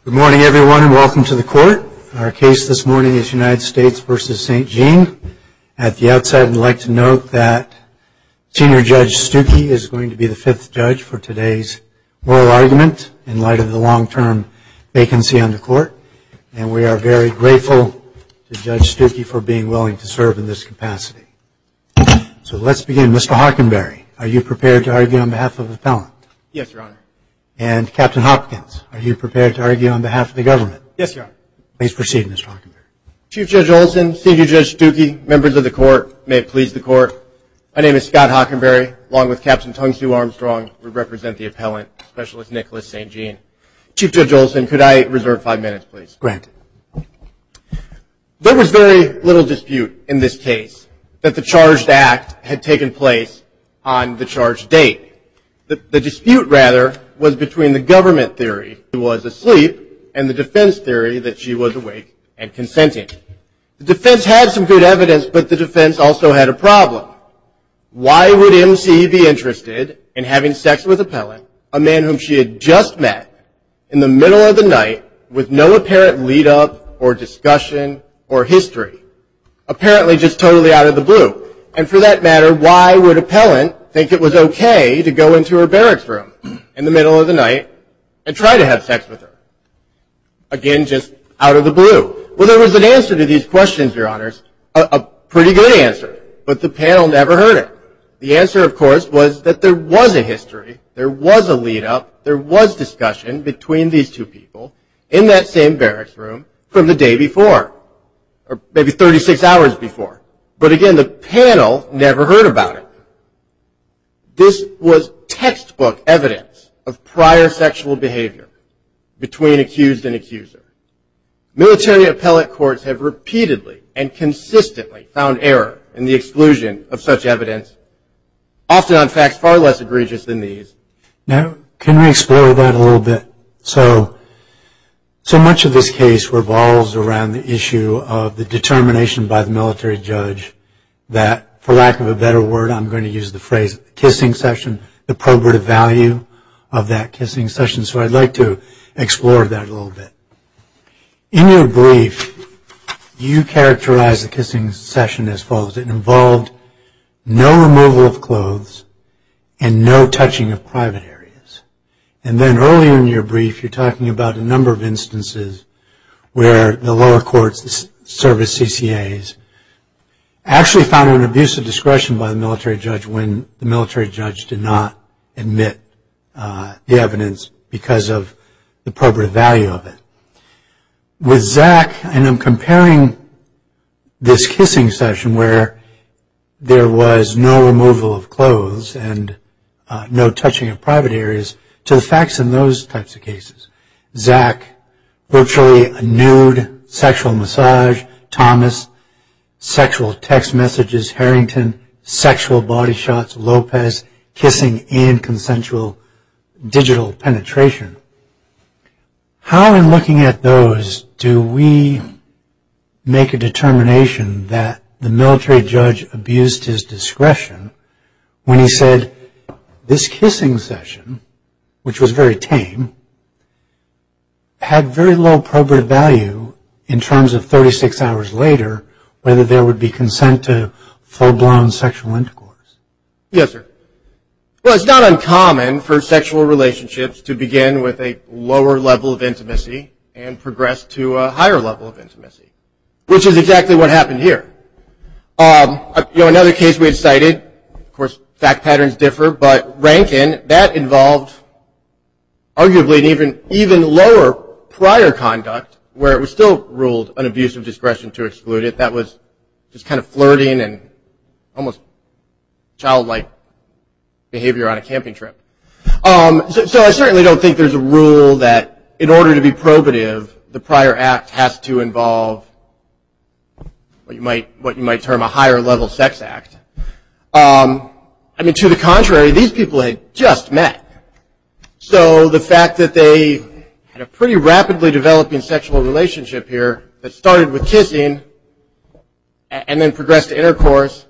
Good morning, everyone, and welcome to the court. Our case this morning is United States v. St. Jean. At the outset, I'd like to note that Senior Judge Stuckey is going to be the fifth judge for today's oral argument in light of the long-term vacancy on the court, and we are very grateful to Judge Stuckey for being willing to serve in this capacity. So let's begin. Mr. Hockenberry, are you prepared to argue on behalf of the appellant? Yes, Your Honor. And Captain Hopkins, are you prepared to argue on behalf of the government? Yes, Your Honor. Please proceed, Mr. Hockenberry. Chief Judge Olson, Senior Judge Stuckey, members of the court, may it please the court. My name is Scott Hockenberry. Along with Captain Tung Sue Armstrong, we represent the appellant, Specialist Nicholas St. Jean. Chief Judge Olson, could I reserve 5 minutes, please? Granted. There was very little dispute in this case that the charged act had taken place on the charged date. The dispute, rather, was between the government theory she was asleep and the defense theory that she was awake and consenting. The defense had some good evidence, but the defense also had a problem. Why would MC be interested in having sex with appellant, a man whom she had just met, in the middle of the night with no apparent lead-up or discussion or history? Apparently just totally out of the blue. And for that matter, why would appellant think it was okay to go into her barracks room in the middle of the night and try to have sex with her? Again, just out of the blue. Well, there was an answer to these questions, Your Honors, a pretty good answer, but the panel never heard it. The answer, of course, was that there was a history, there was a lead-up, there was discussion between these two people in that same barracks room from the day before, or maybe 36 hours before. But again, the panel never heard about it. This was textbook evidence of prior sexual behavior between accused and accuser. Military appellate courts have repeatedly and consistently found error in the exclusion of such evidence, often on facts far less egregious than these. Now, can we explore that a little bit? So much of this case revolves around the issue of the determination by the military judge that, for lack of a better word, I'm going to use the phrase kissing session, the probative value of that kissing session. So I'd like to explore that a little bit. In your brief, you characterize the kissing session as follows. It involved no removal of clothes and no touching of private areas. And then earlier in your brief, you're talking about a number of instances where the lower courts, the service CCAs, actually found an abuse of discretion by the military judge when the military judge did not admit the evidence because of the probative value of it. With Zach, and I'm comparing this kissing session where there was no removal of clothes and no touching of private areas to the facts in those types of cases. Zach, virtually a nude sexual massage. Thomas, sexual text messages. Harrington, sexual body shots. Lopez, kissing and consensual digital penetration. How, in looking at those, do we make a determination that the military judge abused his discretion when he said this kissing session, which was very tame, had very low probative value in terms of 36 hours later, whether there would be consent to full-blown sexual intercourse? Yes, sir. Well, it's not uncommon for sexual relationships to begin with a lower level of intimacy and progress to a higher level of intimacy, which is exactly what happened here. Another case we had cited, of course, fact patterns differ, but Rankin, that involved arguably an even lower prior conduct where it was still ruled an abuse of discretion to exclude it. That was just kind of flirting and almost childlike behavior on a camping trip. So I certainly don't think there's a rule that in order to be probative, the prior act has to involve what you might term a higher level sex act. To the contrary, these people had just met. So the fact that they had a pretty rapidly developing sexual relationship here that started with kissing and then progressed to intercourse,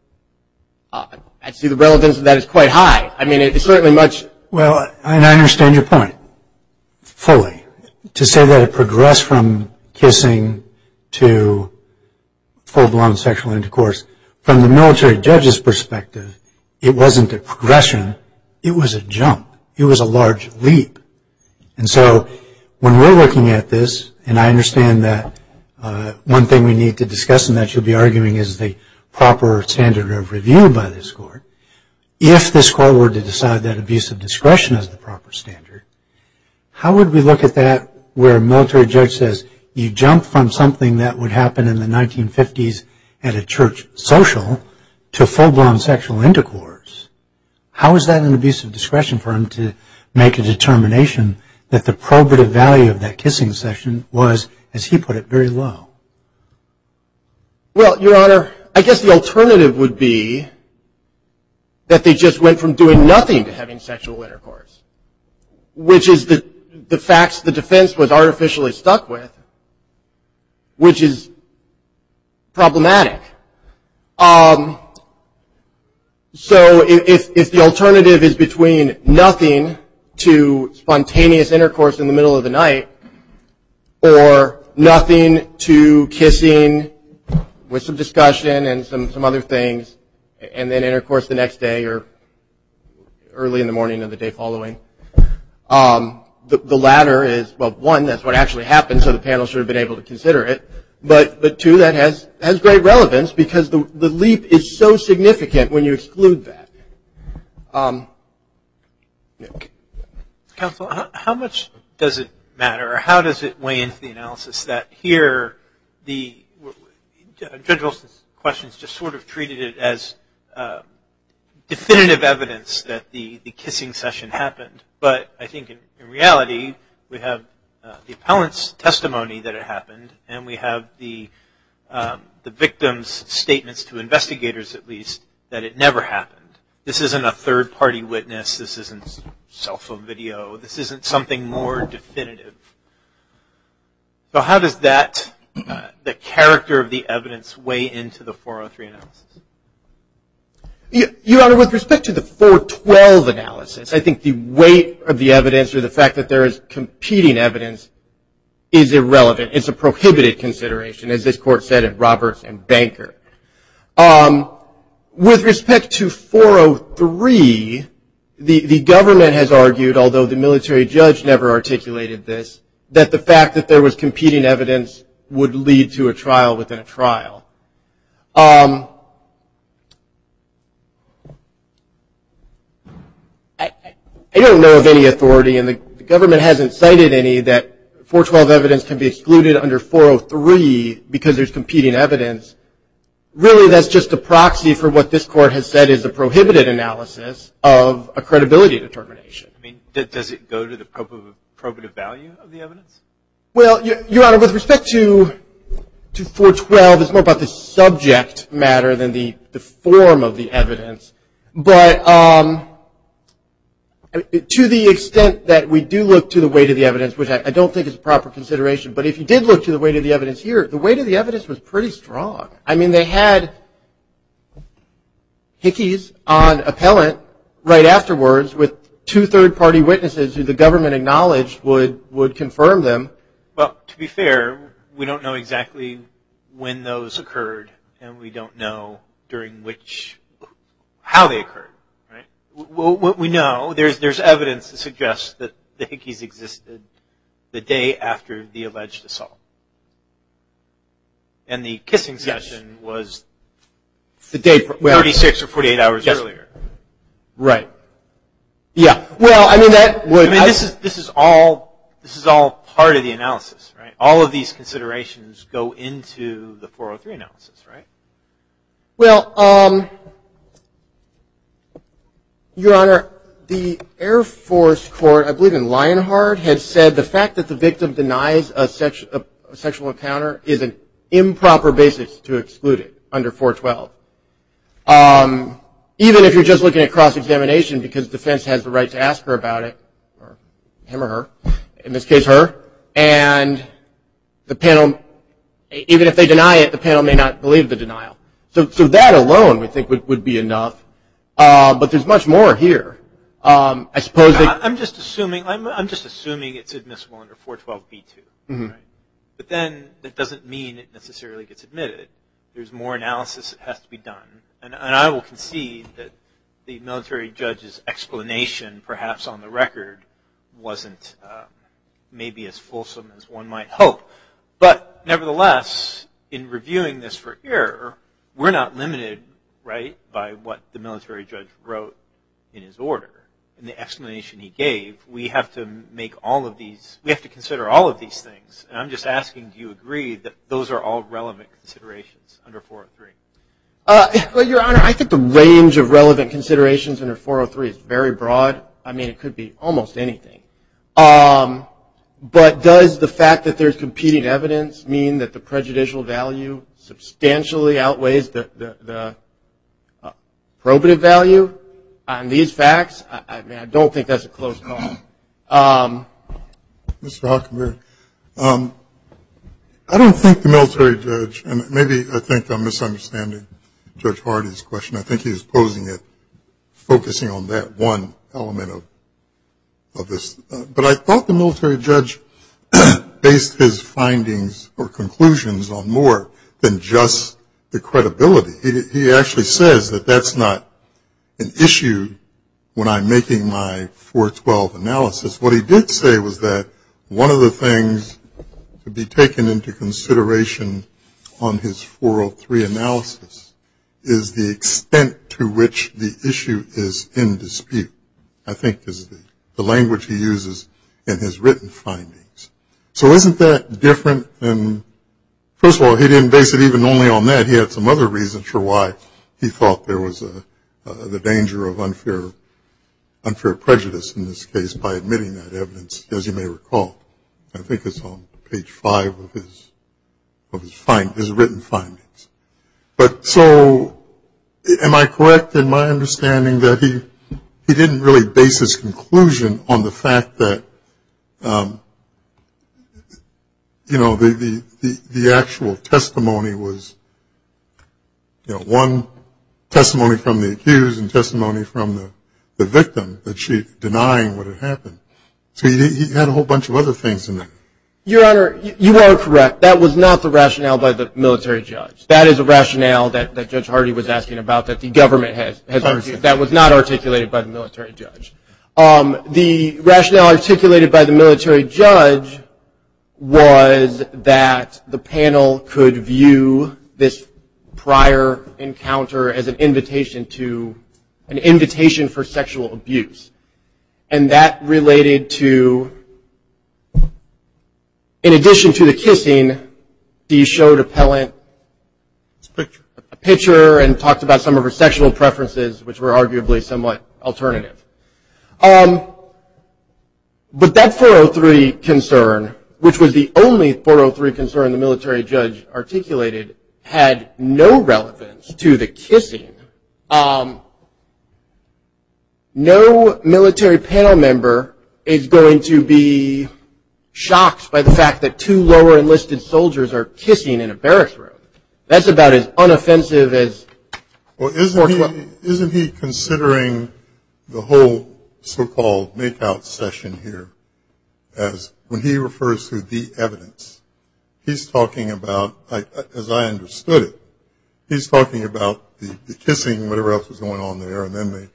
I'd see the relevance of that is quite high. It's certainly much. Well, and I understand your point fully. to say that it progressed from kissing to full-blown sexual intercourse, from the military judge's perspective, it wasn't a progression, it was a jump. It was a large leap. And so when we're looking at this, and I understand that one thing we need to discuss and that you'll be arguing is the proper standard of review by this court, if this court were to decide that abuse of discretion is the proper standard, how would we look at that where a military judge says you jump from something that would happen in the 1950s at a church social to full-blown sexual intercourse? How is that an abuse of discretion for him to make a determination that the probative value of that kissing session was, as he put it, very low? Well, Your Honor, I guess the alternative would be that they just went from doing nothing to having sexual intercourse, which is the facts the defense was artificially stuck with, which is problematic. So if the alternative is between nothing to spontaneous intercourse in the middle of the night or nothing to kissing with some discussion and some other things and then intercourse the next day or early in the morning of the day following, the latter is, well, one, that's what actually happened, so the panel should have been able to consider it. But two, that has great relevance because the leap is so significant when you exclude that. Counsel, how much does it matter, or how does it weigh into the analysis that here Judge Wilson's questions just sort of treated it as definitive evidence that the kissing session happened, but I think in reality we have the appellant's testimony that it happened, and we have the victim's statements to investigators, at least, that it never happened. This isn't a third-party witness. This isn't cell phone video. This isn't something more definitive. So how does that, the character of the evidence, weigh into the 403 analysis? Your Honor, with respect to the 412 analysis, I think the weight of the evidence or the fact that there is competing evidence is irrelevant. It's a prohibited consideration, as this Court said in Roberts and Banker. With respect to 403, the government has argued, although the military judge never articulated this, that the fact that there was competing evidence would lead to a trial within a trial. I don't know of any authority, and the government hasn't cited any, that 412 evidence can be excluded under 403 because there's competing evidence. Really, that's just a proxy for what this Court has said is a prohibited analysis of a credibility determination. I mean, does it go to the probative value of the evidence? Well, Your Honor, with respect to 412, it's more about the subject matter than the form of the evidence. But to the extent that we do look to the weight of the evidence, which I don't think is a proper consideration, but if you did look to the weight of the evidence here, the weight of the evidence was pretty strong. I mean, they had hickeys on appellant right afterwards with two third-party witnesses who the government acknowledged would confirm them. Well, to be fair, we don't know exactly when those occurred, and we don't know how they occurred. What we know, there's evidence to suggest that the hickeys existed the day after the alleged assault. And the kissing session was the day 36 or 48 hours earlier. Right. Yeah. Well, I mean, that would... I mean, this is all part of the analysis, right? All of these considerations go into the 403 analysis, right? Well, Your Honor, the Air Force Court, I believe in Lionheart, had said the fact that the victim denies a sexual encounter is an improper basis to exclude it under 412. Even if you're just looking at cross-examination because defense has the right to ask her about it, or him or her, in this case her, and the panel, even if they deny it, the panel may not believe the denial. So that alone, we think, would be enough. But there's much more here. I suppose I'm just assuming it's admissible under 412b2. Mm-hmm. Right? But then that doesn't mean it necessarily gets admitted. There's more analysis that has to be done. And I will concede that the military judge's explanation, perhaps on the record, wasn't maybe as fulsome as one might hope. But nevertheless, in reviewing this for error, we're not limited, right, by what the military judge wrote in his order. In the explanation he gave, we have to consider all of these things. And I'm just asking, do you agree that those are all relevant considerations under 403? Well, Your Honor, I think the range of relevant considerations under 403 is very broad. I mean, it could be almost anything. But does the fact that there's competing evidence mean that the prejudicial value substantially outweighs the probative value on these facts? I mean, I don't think that's a close call. Mr. Hockenberry, I don't think the military judge, and maybe I think I'm misunderstanding Judge Hardy's question. I think he was posing it, focusing on that one element of this. But I thought the military judge based his findings or conclusions on more than just the credibility. He actually says that that's not an issue when I'm making my 412 analysis. What he did say was that one of the things to be taken into consideration on his 403 analysis is the extent to which the issue is in dispute, I think is the language he uses in his written findings. So isn't that different than, first of all, he didn't base it even only on that. He had some other reasons for why he thought there was the danger of unfair prejudice in this case by admitting that evidence, as you may recall. I think it's on page 5 of his written findings. But so am I correct in my understanding that he didn't really base his conclusion on the fact that, the actual testimony was, one testimony from the accused and testimony from the victim, that she denying what had happened. So he had a whole bunch of other things in there. Your Honor, you are correct. That was not the rationale by the military judge. That is a rationale that Judge Hardy was asking about that the government has argued. That was not articulated by the military judge. The rationale articulated by the military judge was that the panel could view this prior encounter as an invitation for sexual abuse. And that related to, in addition to the kissing, he showed appellant a picture and talked about some of her sexual preferences, which were arguably somewhat alternative. But that 403 concern, which was the only 403 concern the military judge articulated, had no relevance to the kissing. No military panel member is going to be shocked by the fact that 2 lower enlisted soldiers are kissing in a barracks room. That's about as unoffensive as... Well, isn't he considering the whole so-called makeout session here as, when he refers to the evidence, he's talking about, as I understood it, he's talking about the kissing, whatever else was going on there, and then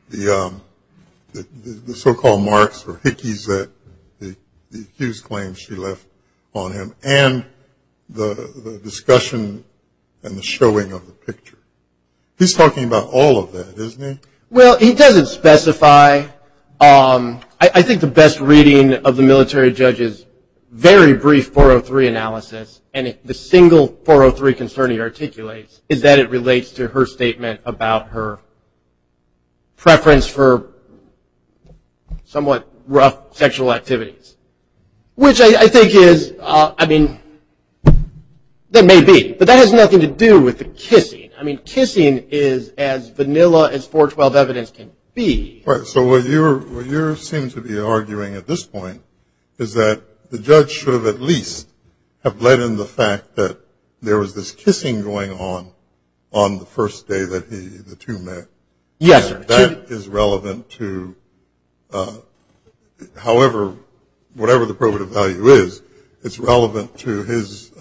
the so-called marks or hickeys that the accused claims she left on him, and the discussion and the showing of the picture. He's talking about all of that, isn't he? Well, he doesn't specify. I think the best reading of the military judge's very brief 403 analysis, and the single 403 concern he articulates, is that it relates to her statement about her preference for somewhat rough sexual activities. Which I think is, that may be, but that has nothing to do with the kissing. I mean, kissing is as vanilla as 412 evidence can be. Right, so what you seem to be arguing at this point is that the judge should have at least have let in the fact that there was this kissing going on the first day that the two met. Yes, sir. That is relevant to However, whatever the probative value is, it's relevant to his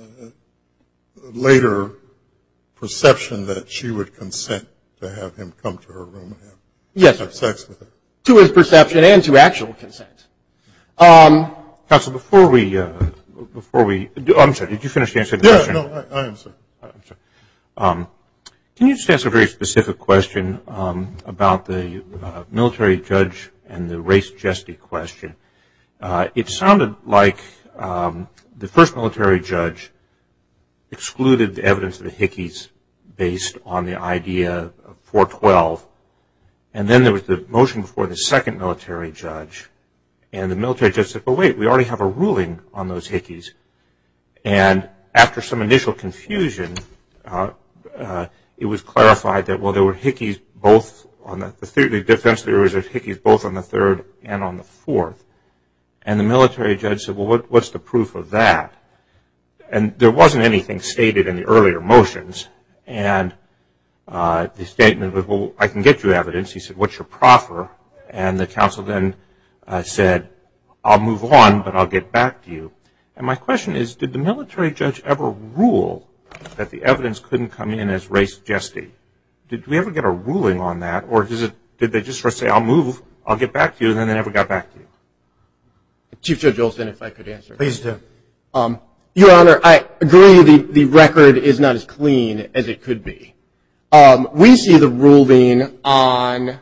later perception that she would consent to have him come to her room and have sex with her. To his perception and to actual consent. Counsel, before we, I'm sorry, did you finish answering the question? No, I am, sir. I'm sorry. Can you just ask a very specific question about the military judge and the race jesty question? It sounded like the first military judge excluded the evidence of the Hickeys based on the idea of 412, and then there was the motion before the second military judge, and the military judge said, well, wait, we already have a ruling on those Hickeys. And after some initial confusion, it was clarified that, well, there were Hickeys both on the defense theory was that Hickeys both on the third and on the fourth. And the military judge said, well, what's the proof of that? And there wasn't anything stated in the earlier motions. And the statement was, well, I can get you evidence. He said, what's your proffer? And the counsel then said, I'll move on, but I'll get back to you. And my question is, did the military judge ever rule that the evidence couldn't come in as race jesty? Did we ever get a ruling on that? Or did they just sort of say, I'll move, I'll get back to you, and then they never got back to you? Chief Judge Olson, if I could answer. Please do. Your Honor, I agree the record is not as clean as it could be. We see the ruling on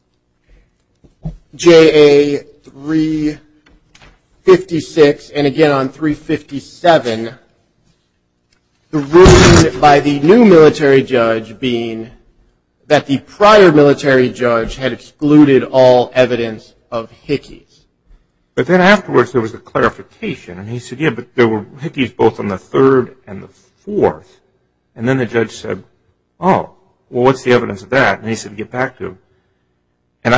JA 356 and again on 357, the ruling by the new military judge being that the prior military judge had excluded all evidence of Hickeys. But then afterwards there was a clarification, and he said, yeah, but there were Hickeys both on the third and the fourth. And then the judge said, oh, well, what's the evidence of that? And he said, get back to him. And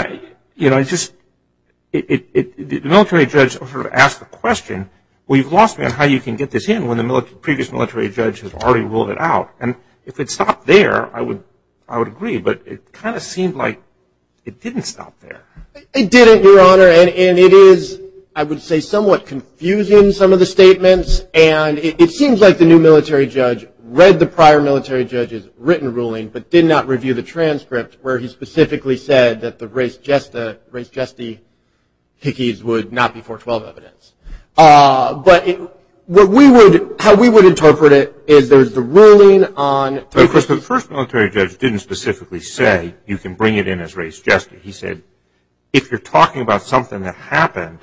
the military judge sort of asked the question, well, you've lost me on how you can get this in when the previous military judge has already ruled it out. And if it stopped there, I would agree, but it kind of seemed like it didn't stop there. It didn't, Your Honor, and it is, I would say, somewhat confusing, some of the statements, and it seems like the new military judge read the prior military judge's written ruling, but did not review the transcript where he specifically said that the race jesty Hickeys would not be 412 evidence. But how we would interpret it is there's the ruling on... But of course, the first military judge didn't specifically say you can bring it in as race jesty. He said, if you're talking about something that happened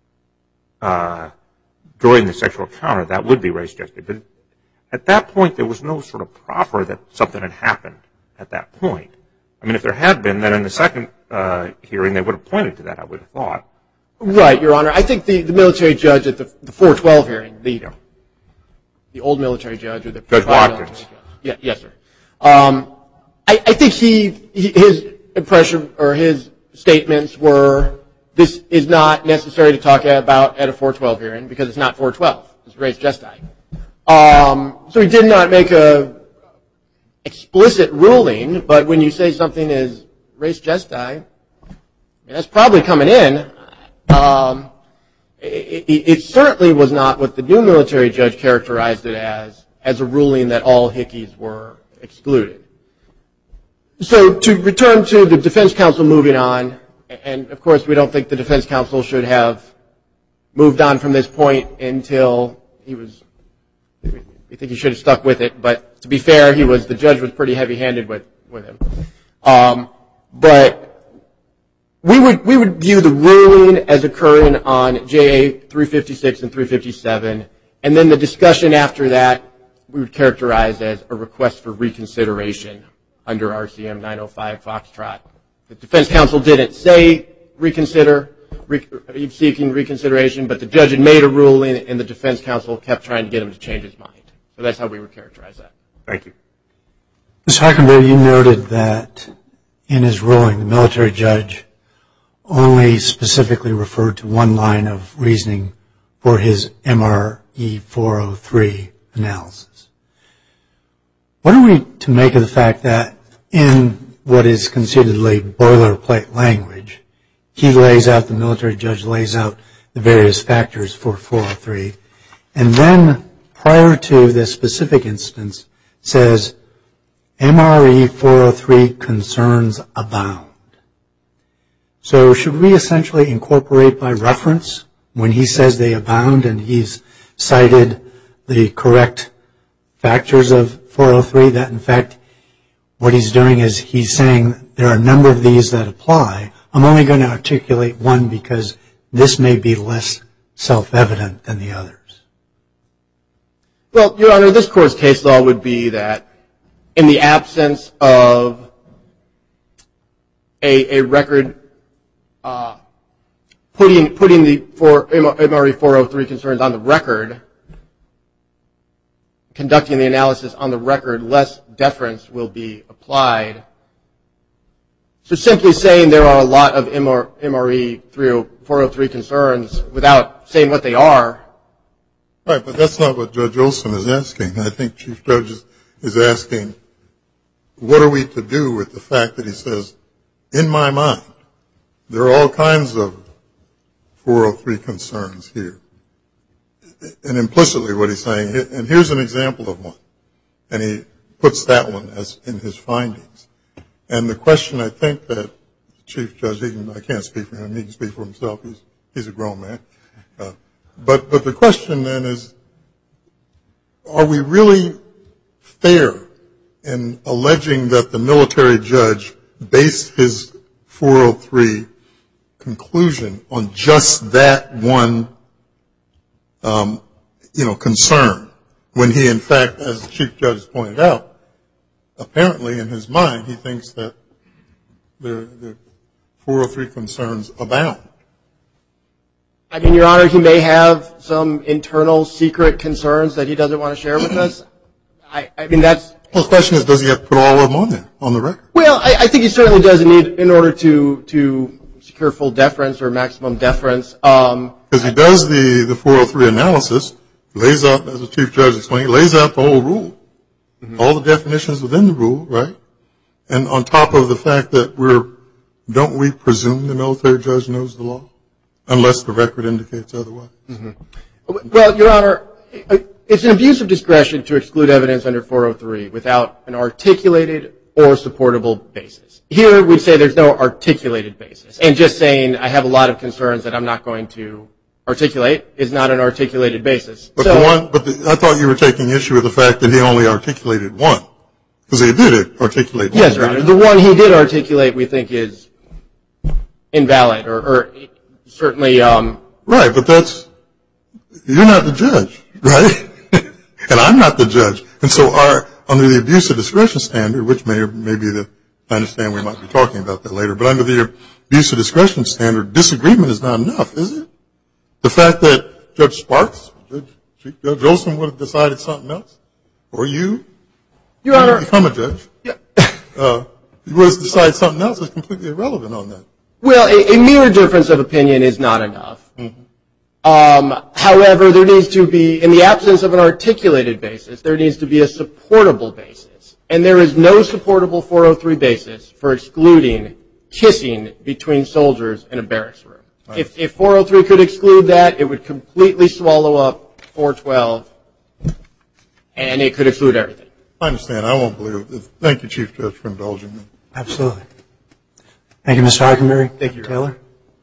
during the sexual encounter, that would be race jesty. But at that point, there was no sort of proffer that something had happened at that point. I mean, if there had been, then in the second hearing, they would have pointed to that, I would have thought. Right, Your Honor. I think the military judge at the 412 hearing, the old military judge or the Judge Watkins. Yes, sir. I think his impression or his statements were this is not necessary to talk about at a 412 hearing because it's not 412. It's race jesty. So he did not make a explicit ruling, but when you say something is race jesty, that's probably coming in. It certainly was not what the new military judge characterized it as a ruling that all Hickeys were excluded. So to return to the defense counsel moving on, and of course we don't think the defense counsel should have moved on from this point until we think he should have stuck with it, but to be fair, the judge was pretty heavy-handed with him. But we would view the ruling as occurring on JA 356 and 357, and then the discussion after that we would characterize as a request for reconsideration under RCM 905 Foxtrot. The defense counsel didn't say seeking reconsideration, but the judge had made a ruling, and the defense counsel kept trying to get him to change his mind. So that's how we would characterize that. Thank you. Ms. Hockenberry, you noted that in his ruling, the military judge only specifically referred to one line of reasoning for his MRE 403 analysis. What are we to make of the fact that in what is considered boilerplate language, the military judge lays out the various factors for 403, and then prior to this specific instance says MRE 403 concerns abound. So should we essentially incorporate by reference when he says they abound and he's cited the correct factors of 403 that in fact what he's doing is he's saying there are a number of these that apply. I'm only going to articulate one because this may be less self-evident than the others. Well, Your Honor, this Court's case law would be that in the absence of a record putting the MRE 403 concerns on the record, conducting the analysis on the record, less deference will be applied. So simply saying there are a lot of MRE 403 concerns without saying what they are. Right, but that's not what Judge Olson is asking. I think Chief Judge is asking, what are we to do with the fact that he says, in my mind, there are all kinds of 403 concerns here. And implicitly what he's saying, and here's an example of one, and he puts that one as in his findings. And the question I think that Chief Judge, I can't speak for him, he can speak for himself, he's a grown man. But the question then is, are we really fair in alleging that the military judge based his 403 conclusion on just that one, concern, when he in fact, as the Chief Judge pointed out, apparently in his mind he thinks that the 403 concerns abound. I mean, Your Honor, he may have some internal secret concerns that he doesn't want to share with us. I mean, that's... Well, the question is, does he have to put all of them on there, on the record? Well, I think he certainly does need, in order to secure full deference or maximum deference. Because he does the 403 analysis, lays out, as the Chief Judge explained, lays out the whole rule, all the definitions within the rule, right? And on top of the fact that don't we presume the military judge knows the law? Unless the record indicates otherwise. Well, Your Honor, it's an abuse of discretion to exclude evidence under 403 without an articulated or supportable basis. Here we'd say there's no articulated basis. And just saying I have a lot of concerns that I'm not going to articulate is not an articulated basis. But I thought you were taking issue with the fact that he only articulated one. Because he did articulate one. Yes, Your Honor. The one he did articulate we think is invalid or certainly... Right, but you're not the judge, right? And I'm not the judge. And so under the abuse of discretion standard, which may be I understand we might be talking about that later, but under the abuse of discretion standard, disagreement is not enough, is it? The fact that Judge Sparks, Judge Olson would have decided something else, or you, Your Honor, become a judge, you would have decided something else is completely irrelevant on that. Well, a mere difference of opinion is not enough. However, there needs to be, in the absence of an articulated basis, there needs to be a supportable basis. And there is no supportable 403 basis for excluding kissing between soldiers in a barracks room. Right. If 403 could exclude that, it would completely swallow up 412, and it could exclude everything. I understand. I won't believe it. Thank you, Chief Judge, for indulging me. Absolutely. Thank you, Mr. Hockenberry. Thank you, Taylor.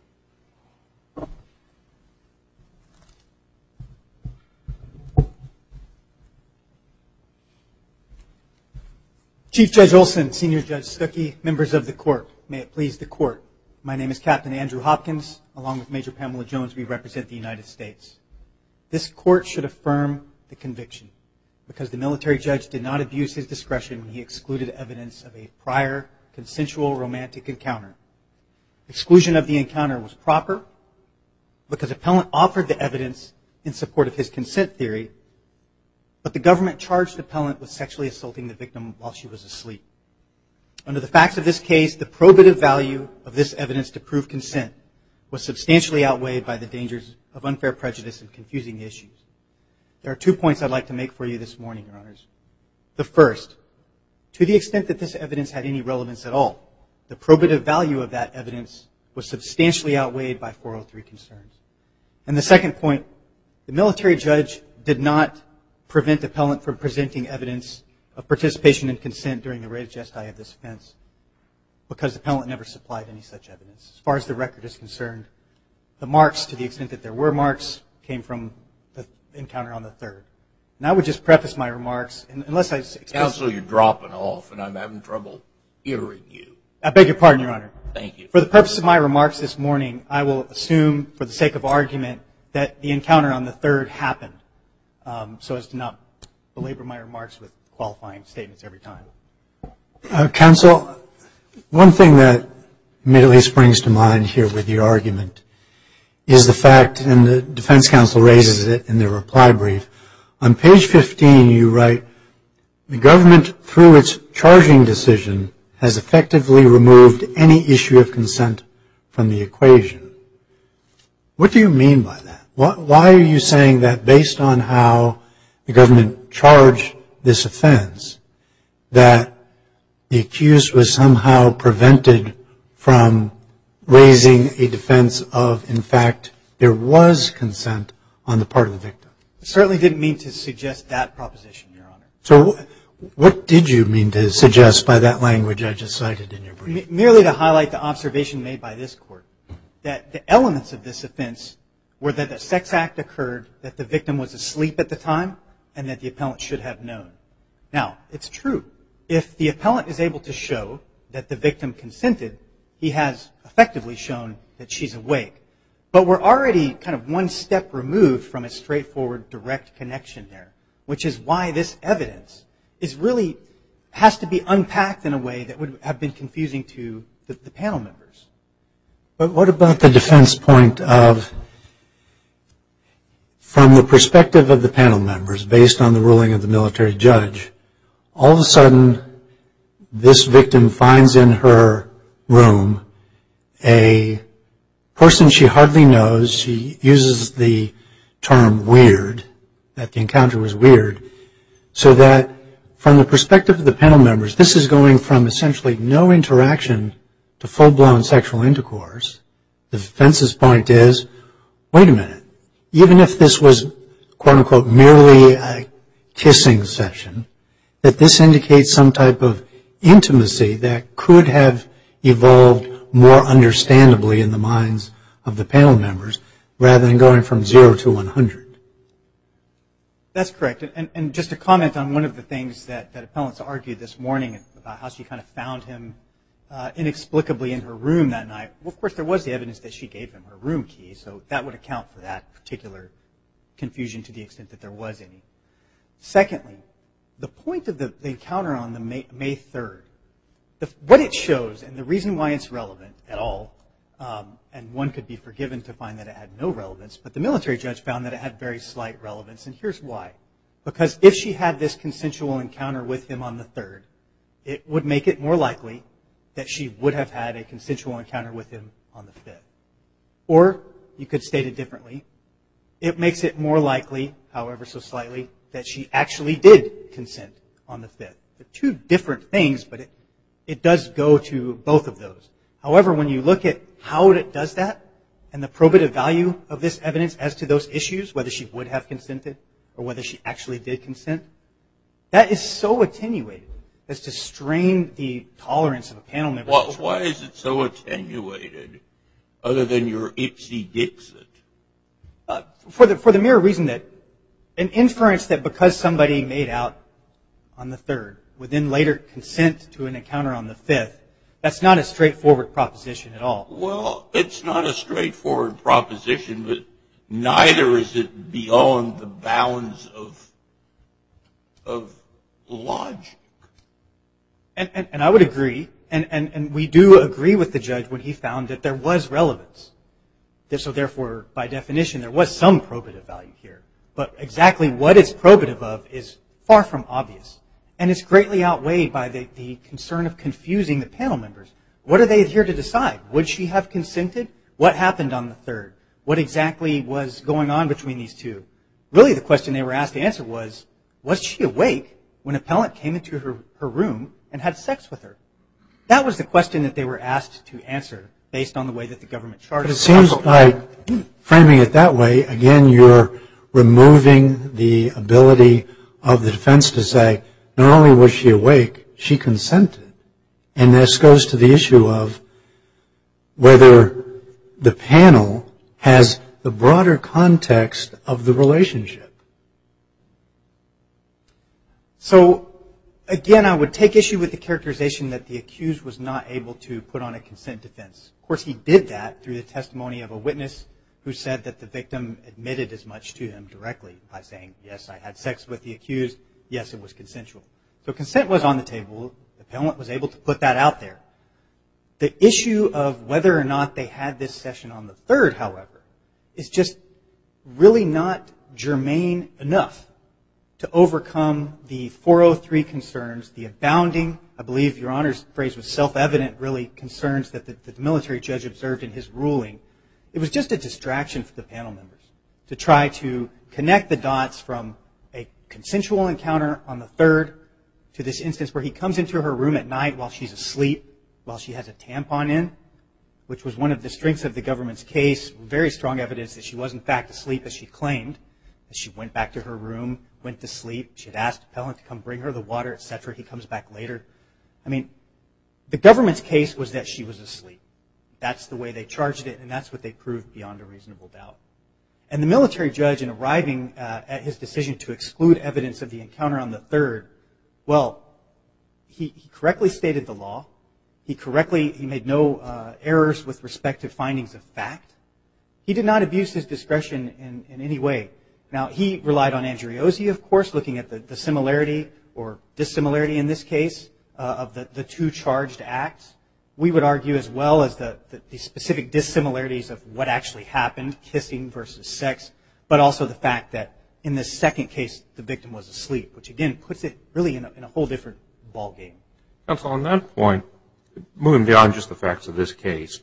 Chief Judge Olson, Senior Judge Stuckey, members of the court, may it please the court. My name is Captain Andrew Hopkins. Along with Major Pamela Jones, we represent the United States. This court should affirm the conviction because the military judge did not abuse his discretion when he excluded evidence of a prior consensual romantic encounter. Exclusion of the encounter was proper because appellant offered the evidence in support of his consent theory, but the government charged appellant with sexually assaulting the victim while she was asleep. Under the facts of this case, the probative value of this evidence to prove consent was substantially outweighed by the dangers of unfair prejudice and confusing issues. There are 2 points I'd like to make for you this morning, Your Honors. The first, to the extent that this evidence had any relevance at all, the probative value of that evidence was substantially outweighed by 403 concerns. And the second point, the military judge did not prevent appellant from presenting evidence of participation and consent during the res gestae of this offense because the appellant never supplied any such evidence. As far as the record is concerned, the marks, to the extent that there were marks, came from the encounter on the 3rd. And I would just preface my remarks, unless I... Counsel, you're dropping off, and I'm having trouble hearing you. I beg your pardon, Your Honor. Thank you. For the purpose of my remarks this morning, I will assume, for the sake of argument, that the encounter on the 3rd happened, so as to not belabor my remarks with qualifying statements every time. Counsel, one thing that immediately springs to mind here with your argument is the fact, and the defense counsel raises it in their reply brief, on page 15 you write, the government, through its charging decision, has effectively removed any issue of consent from the equation. What do you mean by that? Why are you saying that based on how the government charged this offense, that the accused was somehow prevented from raising a defense of, in fact, there was consent on the part of the victim? I certainly didn't mean to suggest that proposition, Your Honor. So what did you mean to suggest by that language I just cited in your brief? Merely to highlight the observation made by this court, that the elements of this offense were that a sex act occurred, that the victim was asleep at the time, and that the appellant should have known. Now, it's true. If the appellant is able to show that the victim consented, he has effectively shown that she's awake. But we're already kind of one step removed from a straightforward direct connection there, which is why this evidence is really has to be unpacked in a way that would have been confusing to the panel members. But what about the defense point of, from the perspective of the panel members, based on the ruling of the military judge, all of a sudden this victim finds in her room a person she hardly knows. She uses the term weird, that the encounter was weird, so that from the perspective of the panel members, this is going from essentially no interaction to full-blown sexual intercourse. The defense's point is, wait a minute, even if this was, quote-unquote, merely a kissing session, that this indicates some type of intimacy that could have evolved more understandably in the minds of the panel members, rather than going from 0 to 100. That's correct. And just to comment on one of the things that appellants argued this morning about how she kind of found him inexplicably in her room that night. Well, of course, there was the evidence that she gave him her room key, so that would account for that particular confusion to the extent that there was any. Secondly, the point of the encounter on the May 3rd, what it shows, and the reason why it's relevant at all, and one could be forgiven to find that it had no relevance, but the military judge found that it had very slight relevance, and here's why. Because if she had this consensual encounter with him on the 3rd, it would make it more likely that she would have had a consensual encounter with him on the 5th. Or, you could state it differently, it makes it more likely, however so slightly, that she actually did consent on the 5th. They're two different things, but it does go to both of those. However, when you look at how it does that, and the probative value of this evidence as to those issues, whether she would have consented or whether she actually did consent, that is so attenuated as to strain the tolerance of a panel member. Why is it so attenuated, other than your ipsy-dixit? For the mere reason that an inference that because somebody made out on the 3rd would then later consent to an encounter on the 5th, that's not a straightforward proposition at all. Well, it's not a straightforward proposition, but neither is it beyond the bounds of logic. And I would agree, and we do agree with the judge when he found that there was relevance. So therefore, by definition, there was some probative value here. But exactly what it's probative of is far from obvious. And it's greatly outweighed by the concern of confusing the panel members. What are they here to decide? Would she have consented? What happened on the 3rd? What exactly was going on between these two? Really, the question they were asked to answer was she awake when an appellant came into her room and had sex with her? That was the question that they were asked to answer based on the way that the government charged. But it seems like, framing it that way, again, you're removing the ability of the defense to say, not only was she awake, she consented. And this goes to the issue of whether the panel has the broader context of the relationship. So, again, I would take issue with the characterization that the accused was not able to put on a consent defense. Of course, he did that through the testimony of a witness who said that the victim admitted as much to him directly by saying, yes, I had sex with the accused, yes, it was consensual. So consent was on the table. The appellant was able to put that out there. The issue of whether or not they had this session on the 3rd, however, is just really not germane enough to overcome the 403 concerns, the abounding, I believe Your Honor's phrase was self-evident, really concerns that the military judge observed in his ruling. It was just a distraction for the panel members to try to connect the dots from a consensual encounter on the 3rd to this instance where he comes into her room at night while she's asleep, while she has a tampon in, which was one of the strengths of the government's case, very strong evidence that she was in fact asleep as she claimed, as she went back to her room, went to sleep. She had asked the appellant to come bring her the water, etc. He comes back later. I mean, the government's case was that she was asleep. That's the way they charged it, and that's what they proved beyond a reasonable doubt. And the military judge, in arriving at his decision to exclude evidence of the encounter on the 3rd, well, he correctly stated the law. He made no errors with respect to findings of fact. He did not abuse his discretion in any way. Now, he relied on Andriozzi, of course, looking at the similarity or dissimilarity in this case of the two charged acts. We would argue as well as the specific dissimilarities of what actually happened, kissing versus sex, but also the fact that in this second case, the victim was asleep, which again puts it really in a whole different ballgame. Counsel, on that point, moving beyond just the facts of this case,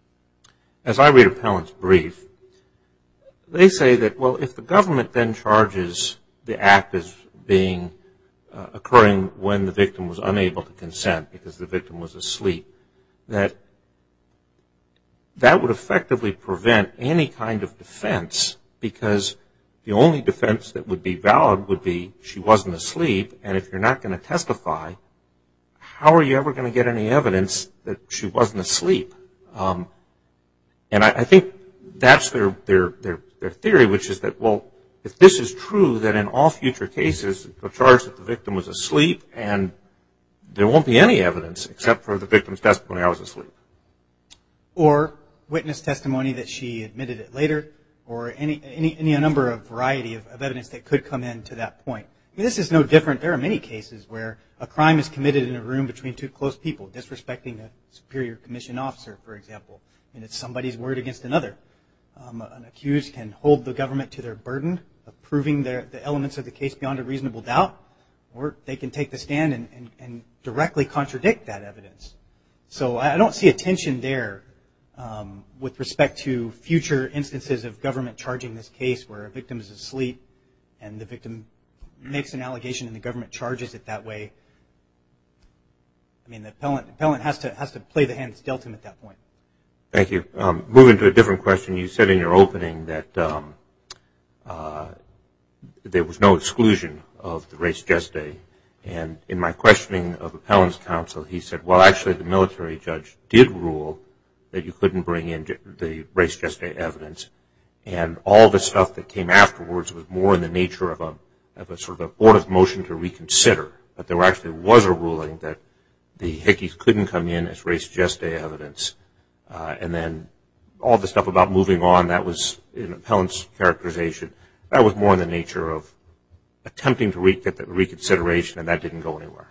as I read appellant's brief, they say that, well, if the government then charges the act as being occurring when the victim was unable to consent because the victim was asleep, that would effectively prevent any kind of defense, because the only defense that would be valid would be she wasn't asleep, and if you're not going to testify, how are you ever going to get any evidence that she wasn't asleep? And I think that's their theory, which is that, well, if this is true, that in all future cases, the charge that the victim was asleep and there won't be any evidence except for the victim's testimony, I was asleep. Or witness testimony that she admitted it later, or any number of variety of evidence that could come in to that point. I mean, this is no different. There are many cases where a crime is committed in a room between two close people, disrespecting a superior commission officer, for example, and it's somebody's word against another. An accused can hold the government to their burden of proving the elements of the case beyond a reasonable doubt, or they can take the stand and directly contradict that evidence. So I don't see a tension there with respect to future instances of government charging this case where a victim is asleep and the victim makes an allegation and the government charges it that way. I mean, the appellant has to play the hand that's dealt him at that point. Thank you. Moving to a different question, you said in your opening that there was no exclusion of the res gestae. And in my questioning of appellant's counsel, he said, well, actually, the military judge did rule that you couldn't bring in the res gestae evidence. And all the stuff that came afterwards was more in the nature of a sort of abortive motion to reconsider. But there actually was a ruling that the Hickeys couldn't come in as res gestae evidence. And then all the stuff about moving on, that was in appellant's characterization, that was more in the nature of attempting to get the reconsideration, and that didn't go anywhere.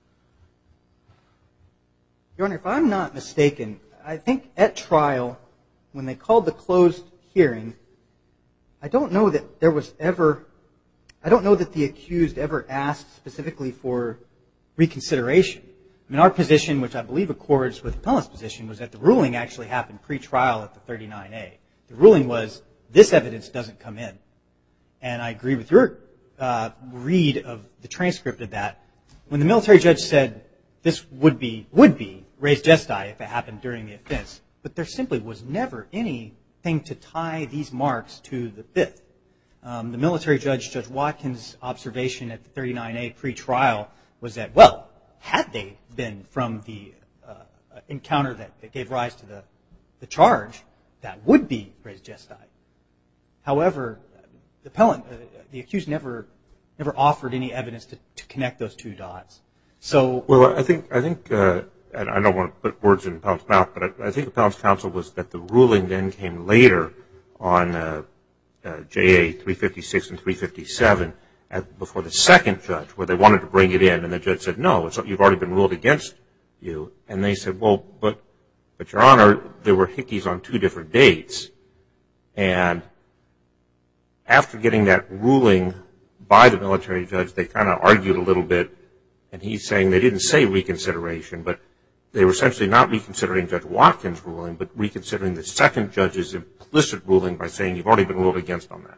Your Honor, if I'm not mistaken, I think at trial, when they called the closed hearing, I don't know that the accused ever asked specifically for reconsideration. I mean, our position, which I believe accords with the appellant's position, was that the ruling actually happened pre-trial at the 39A. The ruling was, this evidence doesn't come in. And I agree with your read of the transcript of that. When the military judge said this would be res gestae if it happened during the offense, but there simply was never anything to tie these marks to the 5th. The military judge, Judge Watkins' observation at the 39A pre-trial was that, well, had they been from the encounter that gave rise to the charge, that would be res gesti. However, the accused never offered any evidence to connect those two dots. So, well, I think, and I don't want to put words in Appellant's mouth, but I think Appellant's counsel was that the ruling then came later on JA 356 and 357 before the second judge, where they wanted to bring it in, and the judge said, no, you've already been ruled against you. And they said, well, but Your Honor, there were hickeys on 2 different dates. And after getting that ruling by the military judge, they kind of argued a little bit, and he's saying they didn't say reconsideration, but they were essentially not reconsidering Judge Watkins' ruling, but reconsidering the second judge's implicit ruling by saying you've already been ruled against on that.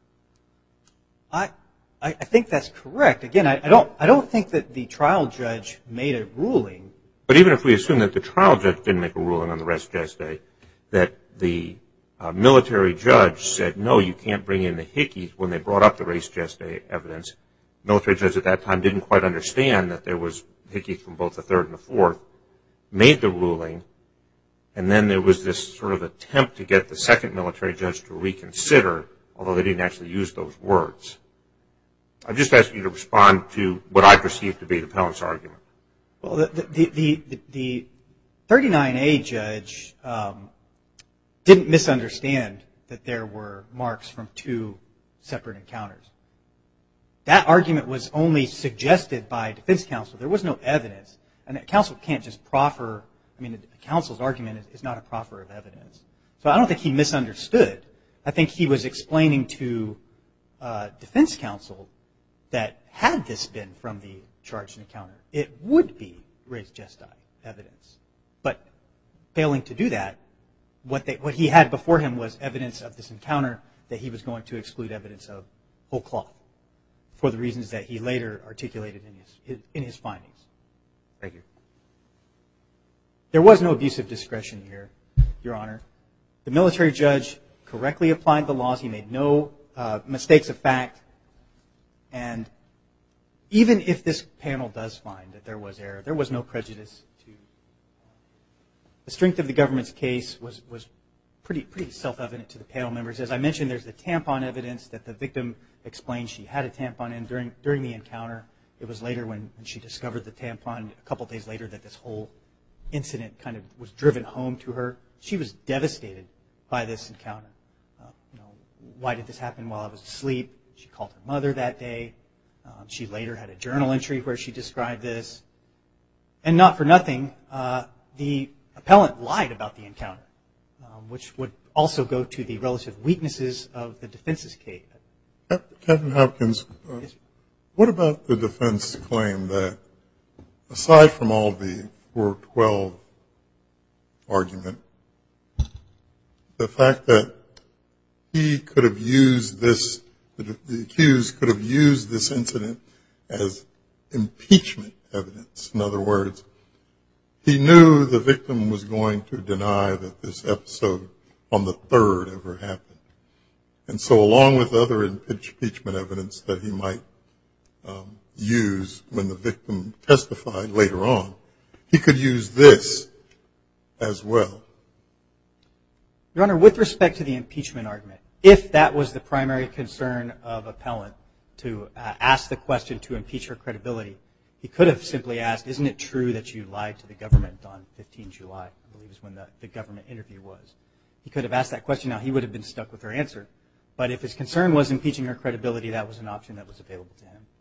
I think that's correct. Again, I don't think that the trial judge made a ruling. But even if we assume that the trial judge didn't make a ruling on the res gesti, that the military judge said, no, you can't bring in the hickeys when they brought up the res gesti evidence. The military judge at that time didn't quite understand that there was hickeys from both the 3rd and the 4th, made the ruling, and then there was this sort of attempt to get the second military judge to reconsider, although they didn't actually use those words. I'm just asking you to respond to what I perceive to be the appellant's argument. Well, the 39A judge didn't misunderstand that there were marks from 2 separate encounters. That argument was only suggested by defense counsel. There was no evidence. And counsel can't just proffer. I mean, counsel's argument is not a proffer of evidence. So I don't think he misunderstood. I think he was explaining to defense counsel that had this been from the charged encounter, it would be res gesti evidence. But failing to do that, what he had before him was evidence of this encounter that he was going to exclude evidence of whole cloth for the reasons that he later articulated in his findings. Thank you. There was no abuse of discretion here, Your Honor. The military judge correctly applied the laws. He made no mistakes of fact. And even if this panel does find that there was error, there was no prejudice to the strength of the government's case was pretty self-evident to the panel members. As I mentioned, there's the tampon evidence that the victim explained she had a tampon in during the encounter. It was later when she discovered the tampon, a couple days later, that this whole incident kind of was driven home to her. She was devastated by this encounter. Why did this happen while I was asleep? She called her mother that day. She later had a journal entry where she described this. And not for nothing, the appellant lied about the encounter, which would also go to the relative weaknesses of the defense's case. Captain Hopkins, what about the defense claim that, aside from all the 412 argument, the fact that he could have used this, the accused could have used this incident as impeachment evidence? In other words, he knew the victim was going to deny that this episode on the 3rd ever happened. And so along with other impeachment evidence that he might use when the victim testified later on, he could use this as well. Your Honor, with respect to the impeachment argument, if that was the primary concern of appellant, to ask the question to impeach her credibility, he could have simply asked, isn't it true that you lied to the government on 15 July? I believe is when the government interview was. He could have asked that question. Now, he would have been stuck with her answer. But if his concern was impeaching her credibility, that was an option that was available to him.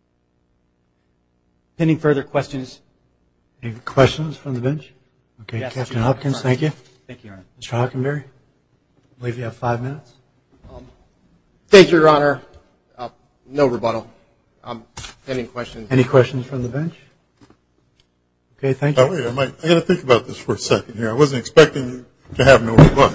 Pending further questions. Any questions from the bench? Okay, Yes, Captain Hopkins, thank you. Thank you, Your Honor. Mr. Hockenberry, I believe you have 5 minutes. Thank you, Your Honor. No rebuttal. Pending questions. Any questions from the bench? Okay, thank you. Oh, wait, I got to think about this for a second here. I wasn't expecting you to have no rebuttal.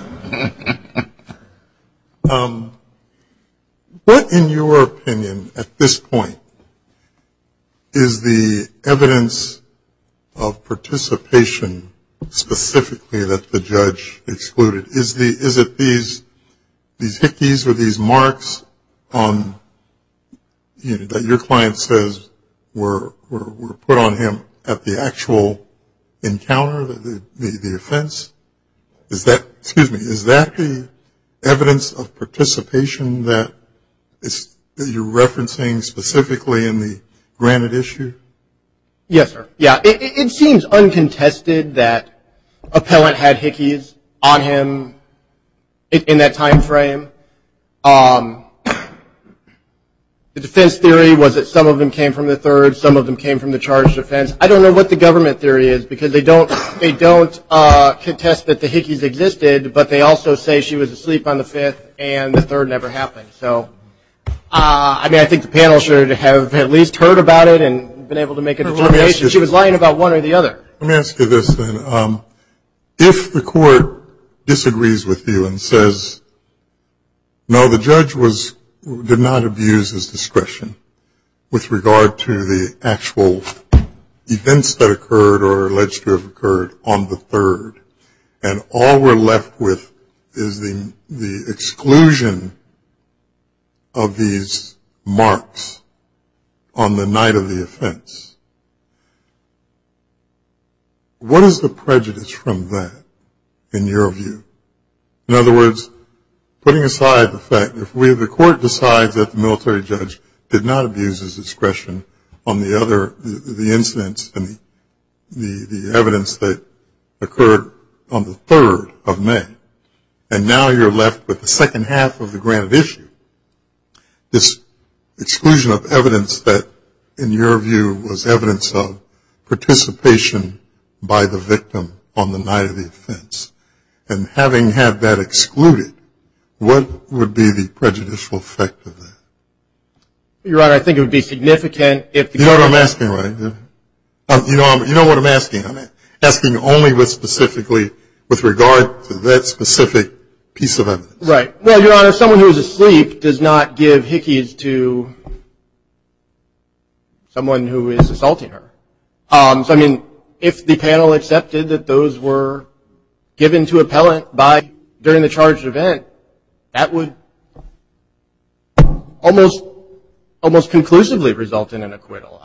What, in your opinion, at this point, is the evidence of participation specifically that the judge excluded? Is it these hickeys or these marks on, that your client says were put on him at the actual encounter, the offense? Is that the evidence of participation that you're referencing specifically in the granted issue? Yes, sir. Yeah, it seems uncontested that appellant had hickeys on him in that time frame. The defense theory was that some of them came from the third, some of them came from the charged offense. I don't know what the government theory is, because they don't contest that the hickeys existed, but they also say she was asleep on the fifth and the third never happened. So, I think the panel should have at least heard about it and been able to make a determination. She was lying about one or the other. Let me ask you this then. If the court disagrees with you and says, no, the judge did not abuse his discretion with regard to the actual events that occurred or alleged to have occurred on the third, and all we're left with is the exclusion of these marks on the night of the offense, what is the prejudice from that, in your view? In other words, putting aside the fact if the court decides that the military judge did not abuse his discretion on the incidents and the evidence that occurred on the 3rd of May, and now you're left with the second half of the granted issue, this exclusion of evidence that, in your view, was evidence of participation by the victim on the night of the offense, and having had that excluded, what would be the prejudicial effect of that? Your Honor, I think it would be significant if the You know what I'm asking, right? You know what I'm asking. I'm asking only specifically with regard to that specific piece of evidence. Right. Well, Your Honor, someone who is asleep does not give hickeys to someone who is assaulting her. So, if the panel accepted that those were given to appellant during the charged event, that would almost conclusively result in an acquittal.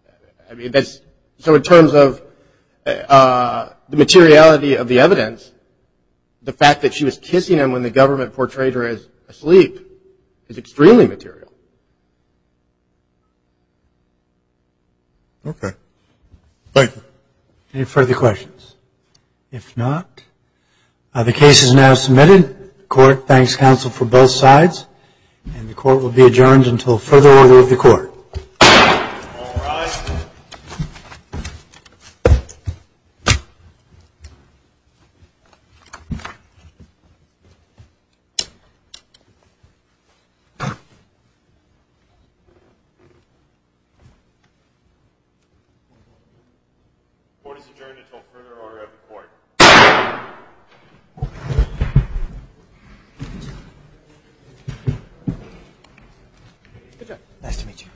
So in terms of the materiality of the evidence, the fact that she was kissing him when the government portrayed her as asleep is extremely material. Okay. Thank you. Any further questions? If not, the case is now submitted. The court thanks counsel for both sides, and the court will be adjourned until further order of the court. All rise. Court is adjourned until further order of the court.